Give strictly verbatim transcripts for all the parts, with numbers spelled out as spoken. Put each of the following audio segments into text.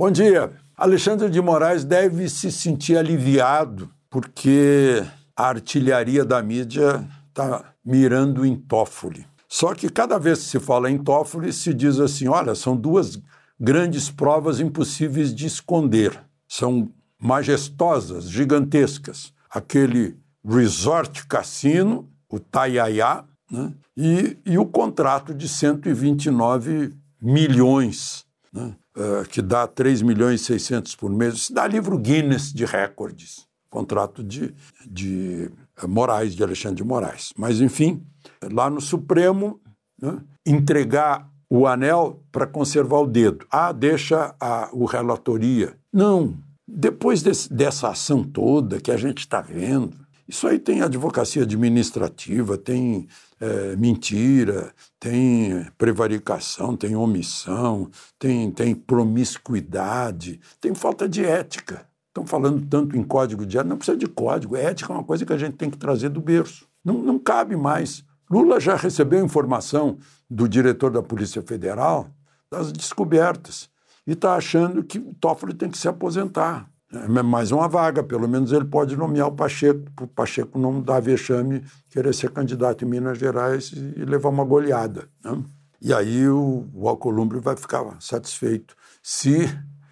Bom dia. Alexandre de Moraes deve se sentir aliviado porque a artilharia da mídia está mirando em Toffoli. Só que cada vez que se fala em Toffoli, se diz assim, olha, são duas grandes provas impossíveis de esconder. São majestosas, gigantescas. Aquele resort cassino, o Taiaiá, né? e, e o contrato de cento e vinte e nove milhões, né? uh, que dá três milhões e seiscentos por mês. Isso dá livro Guinness de recordes. Contrato de, de Moraes, de Alexandre de Moraes. Mas, enfim, lá no Supremo, né, entregar o anel para conservar o dedo. Ah, deixa a, o relatoria. Não. Depois desse, dessa ação toda que a gente está vendo, isso aí tem advocacia administrativa, tem é, mentira, tem prevaricação, tem omissão, tem, tem promiscuidade, tem falta de ética. Estão falando tanto em código de ética, não precisa de código, ética é uma coisa que a gente tem que trazer do berço. Não, não cabe mais. Lula já recebeu informação do diretor da Polícia Federal das descobertas e está achando que o Toffoli tem que se aposentar. É mais uma vaga, pelo menos ele pode nomear o Pacheco, para o Pacheco não dar vexame, querer ser candidato em Minas Gerais e levar uma goleada, né? E aí o, o Alcolumbre vai ficar satisfeito se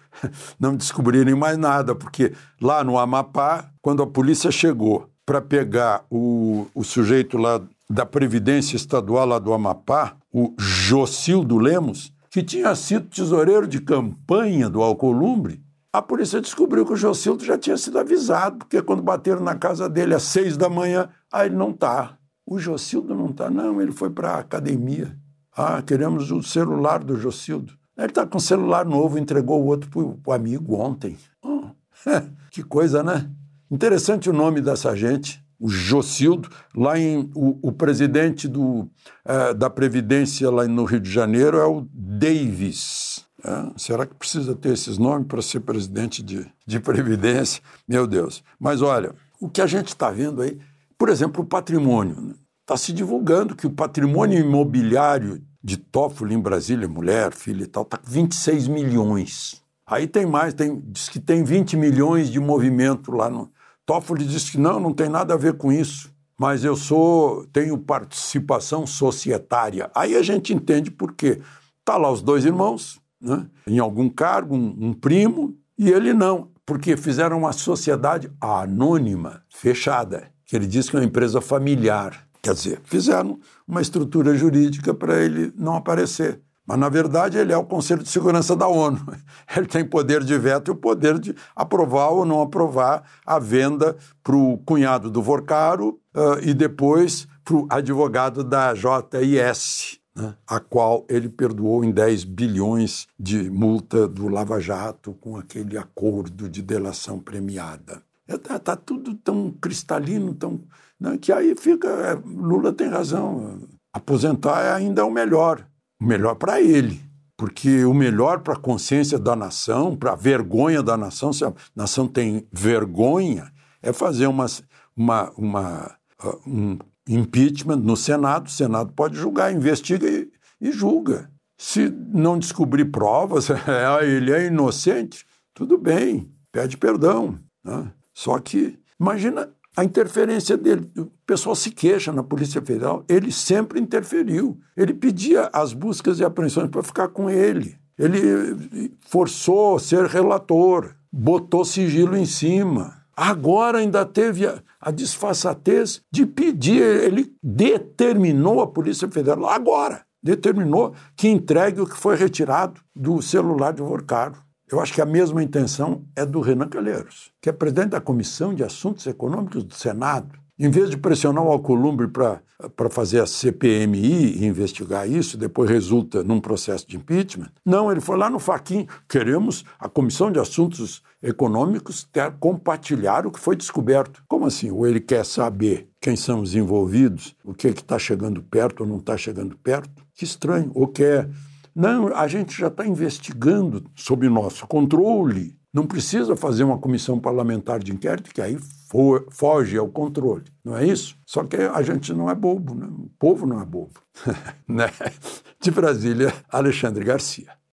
não descobrirem mais nada, porque lá no Amapá, quando a polícia chegou para pegar o, o sujeito lá da Previdência Estadual lá do Amapá, o Jocildo Lemos, que tinha sido tesoureiro de campanha do Alcolumbre, a polícia descobriu que o Jocildo já tinha sido avisado, porque quando bateram na casa dele às seis da manhã, ah, ele não está. O Jocildo não está, não, ele foi para a academia. Ah, queremos o celular do Jocildo. Ele está com um celular novo, entregou o outro para o amigo ontem. Oh, que coisa, né? Interessante o nome dessa gente, o Jocildo. Lá em, o, o presidente do, uh, da Previdência lá no Rio de Janeiro é o Davis. É, será que precisa ter esses nomes para ser presidente de, de Previdência? Meu Deus. Mas olha, o que a gente está vendo aí, por exemplo, o patrimônio. Está se divulgando que o patrimônio imobiliário de Toffoli em Brasília, mulher, filha e tal, está com vinte e seis milhões. Aí tem mais, tem, diz que tem vinte milhões de movimento lá no... Toffoli diz que não, não tem nada a ver com isso, mas eu sou, tenho participação societária. Aí a gente entende por quê. Está lá os dois irmãos, né, em algum cargo, um, um primo, e ele não, porque fizeram uma sociedade anônima, fechada, que ele diz que é uma empresa familiar. Quer dizer, fizeram uma estrutura jurídica para ele não aparecer. Mas, na verdade, ele é o Conselho de Segurança da ONU. Ele tem poder de veto e o poder de aprovar ou não aprovar a venda para o cunhado do Vorcaro uh, e depois para o advogado da J I S, né, a qual ele perdoou em dez bilhões de multa do Lava Jato com aquele acordo de delação premiada. Está tá tudo tão cristalino, tão, né, que aí fica... É, Lula tem razão. Aposentar ainda é o melhor. O melhor para ele. Porque o melhor para a consciência da nação, para a vergonha da nação, se a nação tem vergonha, é fazer uma, uma, uma, uh, um impeachment no Senado. O Senado pode julgar, investiga e, e julga. Se não descobrir provas, ele é inocente, tudo bem, pede perdão, né? Só que, imagina a interferência dele. O pessoal se queixa na Polícia Federal. Ele sempre interferiu. Ele pedia as buscas e apreensões para ficar com ele. Ele forçou ser relator, botou sigilo em cima. Agora ainda teve a, a disfarçatez de pedir. Ele determinou a Polícia Federal, agora, determinou que entregue o que foi retirado do celular de Vorcaro. Eu acho que a mesma intenção é do Renan Calheiros, que é presidente da Comissão de Assuntos Econômicos do Senado. Em vez de pressionar o Alcolumbre para fazer a C P M I e investigar isso, depois resulta num processo de impeachment, não, ele foi lá no Fachin, queremos a Comissão de Assuntos Econômicos ter, compartilhar o que foi descoberto. Como assim? Ou ele quer saber quem são os envolvidos, o que está chegando perto ou não está chegando perto? Que estranho. Ou quer... Não, a gente já está investigando sob nosso controle. Não precisa fazer uma comissão parlamentar de inquérito, que aí for, foge ao controle. Não é isso? Só que a gente não é bobo, né? O povo não é bobo. Né? De Brasília, Alexandre Garcia.